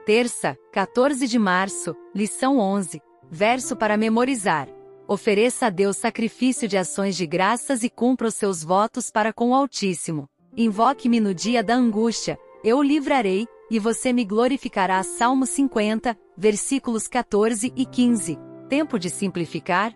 Terça, 14 de março, lição 11. Verso para memorizar. Ofereça a Deus sacrifício de ações de graças e cumpra os seus votos para com o Altíssimo. Invoque-me no dia da angústia, eu o livrarei, e você me glorificará. Salmo 50, versículos 14 e 15. Tempo de simplificar?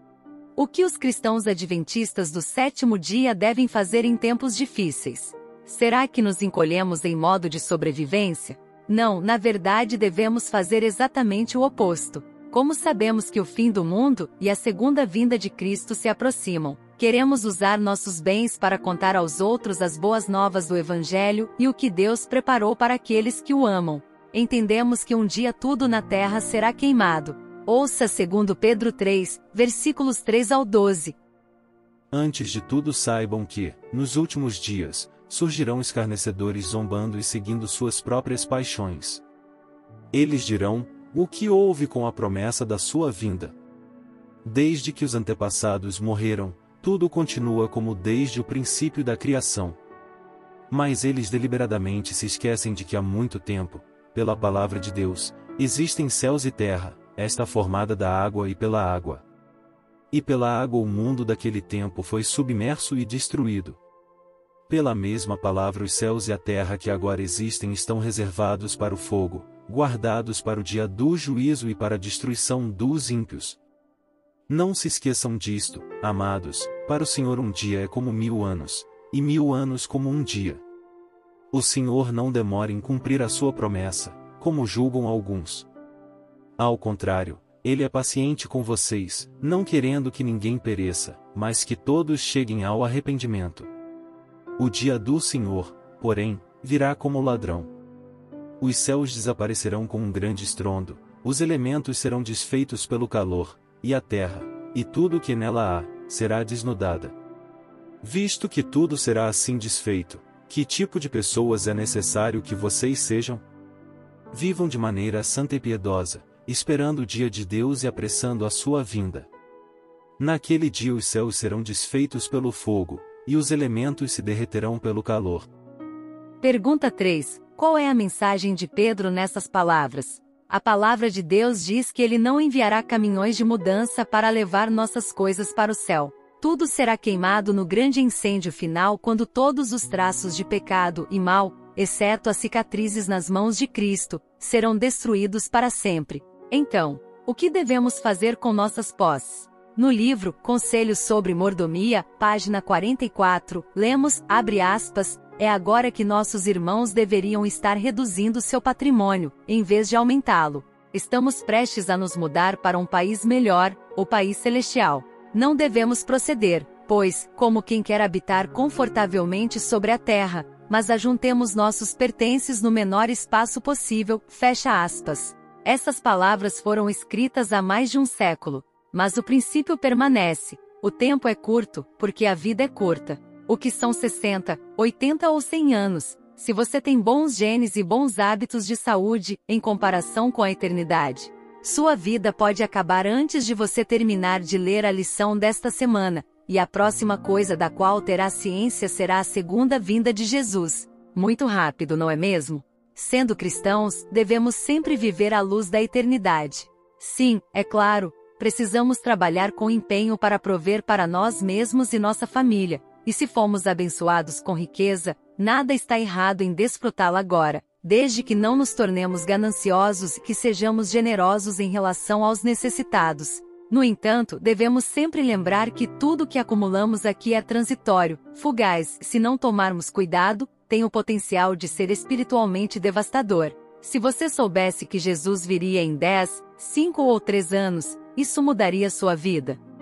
O que os cristãos adventistas do sétimo dia devem fazer em tempos difíceis? Será que nos encolhemos em modo de sobrevivência? Não, na verdade devemos fazer exatamente o oposto. Como sabemos que o fim do mundo e a segunda vinda de Cristo se aproximam, queremos usar nossos bens para contar aos outros as boas novas do Evangelho e o que Deus preparou para aqueles que o amam. Entendemos que um dia tudo na terra será queimado. Ouça 2 Pedro 3, versículos 3 ao 12. Antes de tudo saibam que, nos últimos dias, surgirão escarnecedores zombando e seguindo suas próprias paixões. Eles dirão: o que houve com a promessa da sua vinda? Desde que os antepassados morreram, tudo continua como desde o princípio da criação. Mas eles deliberadamente se esquecem de que há muito tempo, pela palavra de Deus, existem céus e terra, esta formada da água e pela água. E pela água o mundo daquele tempo foi submerso e destruído. Pela mesma palavra os céus e a terra que agora existem estão reservados para o fogo, guardados para o dia do juízo e para a destruição dos ímpios. Não se esqueçam disto, amados, para o Senhor um dia é como 1000 anos, e 1000 anos como um dia. O Senhor não demora em cumprir a sua promessa, como julgam alguns. Ao contrário, Ele é paciente com vocês, não querendo que ninguém pereça, mas que todos cheguem ao arrependimento. O dia do Senhor, porém, virá como ladrão. Os céus desaparecerão com um grande estrondo, os elementos serão desfeitos pelo calor, e a terra, e tudo o que nela há, será desnudada. Visto que tudo será assim desfeito, que tipo de pessoas é necessário que vocês sejam? Vivam de maneira santa e piedosa, esperando o dia de Deus e apressando a sua vinda. Naquele dia os céus serão desfeitos pelo fogo, e os elementos se derreterão pelo calor. Pergunta 3. Qual é a mensagem de Pedro nessas palavras? A palavra de Deus diz que ele não enviará caminhões de mudança para levar nossas coisas para o céu. Tudo será queimado no grande incêndio final quando todos os traços de pecado e mal, exceto as cicatrizes nas mãos de Cristo, serão destruídos para sempre. Então, o que devemos fazer com nossas posses? No livro Conselhos sobre Mordomia, página 44, lemos, abre aspas, é agora que nossos irmãos deveriam estar reduzindo seu patrimônio, em vez de aumentá-lo. Estamos prestes a nos mudar para um país melhor, o país celestial. Não devemos proceder, pois, como quem quer habitar confortavelmente sobre a terra, mas ajuntemos nossos pertences no menor espaço possível, fecha aspas. Essas palavras foram escritas há mais de um século. Mas o princípio permanece. O tempo é curto, porque a vida é curta. O que são 60, 80 ou 100 anos, se você tem bons genes e bons hábitos de saúde, em comparação com a eternidade? Sua vida pode acabar antes de você terminar de ler a lição desta semana, e a próxima coisa da qual terá ciência será a segunda vinda de Jesus. Muito rápido, não é mesmo? Sendo cristãos, devemos sempre viver à luz da eternidade. Sim, é claro, precisamos trabalhar com empenho para prover para nós mesmos e nossa família, e se fomos abençoados com riqueza, nada está errado em desfrutá-la agora, desde que não nos tornemos gananciosos e que sejamos generosos em relação aos necessitados. No entanto, devemos sempre lembrar que tudo que acumulamos aqui é transitório, fugaz, se não tomarmos cuidado, tem o potencial de ser espiritualmente devastador. Se você soubesse que Jesus viria em 10, 5 ou 3 anos, isso mudaria sua vida.